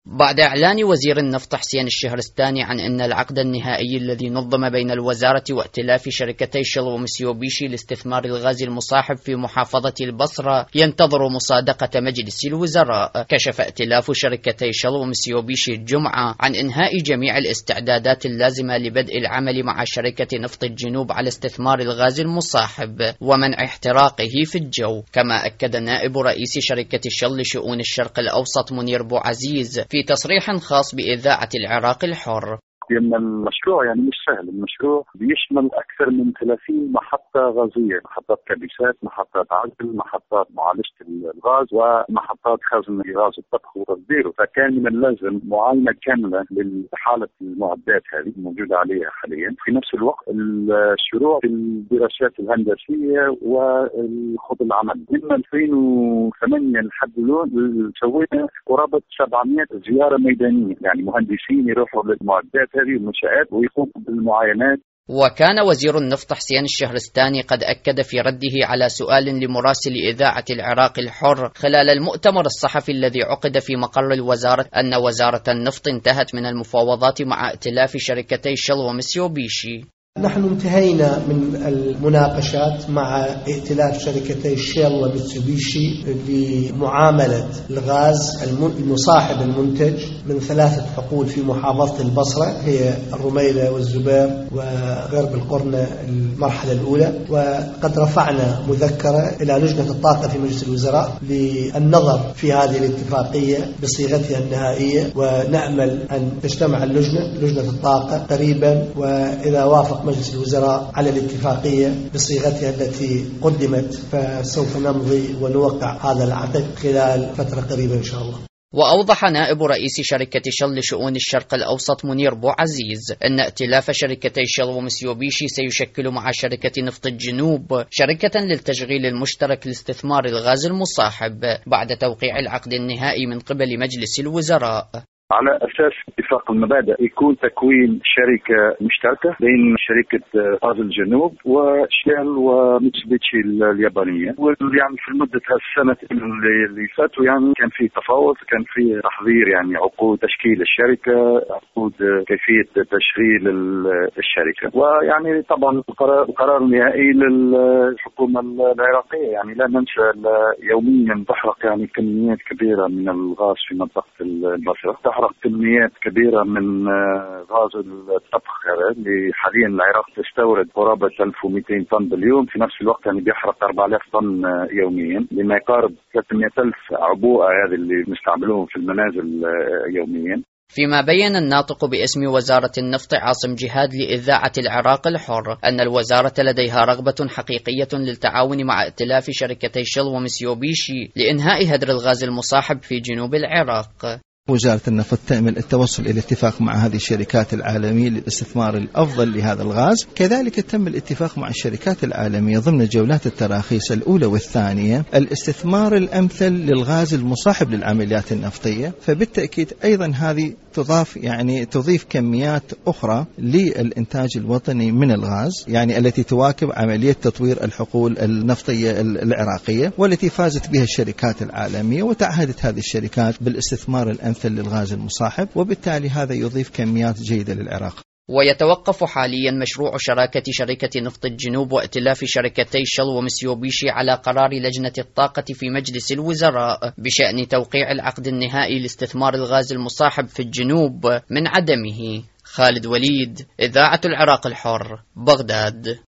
بعد إعلان وزير النفط حسين الشهرستاني عن أن العقد النهائي الذي نظم بين الوزارة وائتلاف شركتي شل ومتسوبيشي لاستثمار الغاز المصاحب في محافظة البصرة ينتظر مصادقة مجلس الوزراء، كشف ائتلاف شركتي شل ومتسوبيشي الجمعة عن إنهاء جميع الاستعدادات اللازمة لبدء العمل مع شركة نفط الجنوب على استثمار الغاز المصاحب ومنع احتراقه في الجو. كما أكد نائب رئيس شركة شل لشؤون الشرق الأوسط منير بوعزيز في تصريح خاص بإذاعة العراق الحر لأن المشروع مش سهل. المشروع بيشمل أكثر من 30 محطة غازية، محطات كبسات، محطات عزل، محطات معالجة الغاز، ومحطات خزن غاز الطبخ وتصديره. فكان من اللازم معاينة كاملة لحالة المعدات هذه الموجودة عليها حاليا. في نفس الوقت الشروع في الدراسات الهندسية وخوض العمل. من 2008 لحد اليوم سوينا قرابة 700 زيارة ميدانية، مهندسين يروحوا للمعدات هذه المنشآت ويقوموا بالمعاينات. وكان وزير النفط حسين الشهرستاني قد أكد في رده على سؤال لمراسل إذاعة العراق الحر خلال المؤتمر الصحفي الذي عقد في مقر الوزارة أن وزارة النفط انتهت من المفاوضات مع ائتلاف شركتي شل ومتسوبيشي. نحن انتهينا من المناقشات مع ائتلاف شركتي شيل وميتسوبيشي لمعاملة الغاز المصاحب المنتج من 3 حقول في محافظة البصرة، هي الرميلة والزبير وغرب القرنة المرحلة الأولى. وقد رفعنا مذكرة إلى لجنة الطاقة في مجلس الوزراء للنظر في هذه الاتفاقية بصيغتها النهائية، ونأمل أن تجتمع لجنة الطاقة قريبا، وإذا وافق مجلس الوزراء على الاتفاقية بصيغتها التي قدمت فسوف نمضي ونوقع هذا العقد خلال فترة قريبة إن شاء الله. وأوضح نائب رئيس شركة شل لشؤون الشرق الأوسط منير بوعزيز أن ائتلاف شركتي شل ومتسوبيشي سيشكل مع شركة نفط الجنوب شركة للتشغيل المشترك لاستثمار الغاز المصاحب بعد توقيع العقد النهائي من قبل مجلس الوزراء. على أساس اتفاق المبادئ يكون تكوين شركة مشتركة بين شركة غاز الجنوب وشيل وميتسوبيشي اليابانية. في المدة السنة اللي فاتوا كان في تفاوض، كان في تحضير عقود تشكيل الشركة، عقود كيفية تشغيل الشركة، طبعا القرار النهائي للحكومة العراقية. لا ننسى يوميا تحرق كميات كبيرة من الغاز في منطقة البصرة، تحرق كميات كبيرة من غاز الطبخ اللي حاليا العراق تستورد قرابة 1200 طن باليوم. في نفس الوقت بيحرق 4000 طن يوميا، لما يقارب 300,000 عبوة هذه اللي نستعملوهم في المنازل يوميا. فيما بين الناطق باسم وزارة النفط عاصم جهاد لإذاعة العراق الحر أن الوزارة لديها رغبة حقيقية للتعاون مع ائتلاف شركتي شل ومتسوبيشي لإنهاء هدر الغاز المصاحب في جنوب العراق. وزارة النفط تأمل التوصل إلى اتفاق مع هذه الشركات العالمية للاستثمار الأفضل لهذا الغاز. كذلك تم الاتفاق مع الشركات العالمية ضمن جولات التراخيص الأولى والثانية الاستثمار الأمثل للغاز المصاحب للعمليات النفطية. فبالتأكيد أيضا هذه تضيف كميات أخرى للإنتاج الوطني من الغاز، التي تواكب عملية تطوير الحقول النفطية العراقية والتي فازت بها الشركات العالمية، وتعهدت هذه الشركات بالاستثمار الأمثل للغاز المصاحب، وبالتالي هذا يضيف كميات جيدة للعراق. ويتوقف حاليا مشروع شراكة شركة نفط الجنوب وائتلاف شركتي شل ومتسوبيشي على قرار لجنة الطاقة في مجلس الوزراء بشأن توقيع العقد النهائي لاستثمار الغاز المصاحب في الجنوب من عدمه. خالد وليد، إذاعة العراق الحر، بغداد.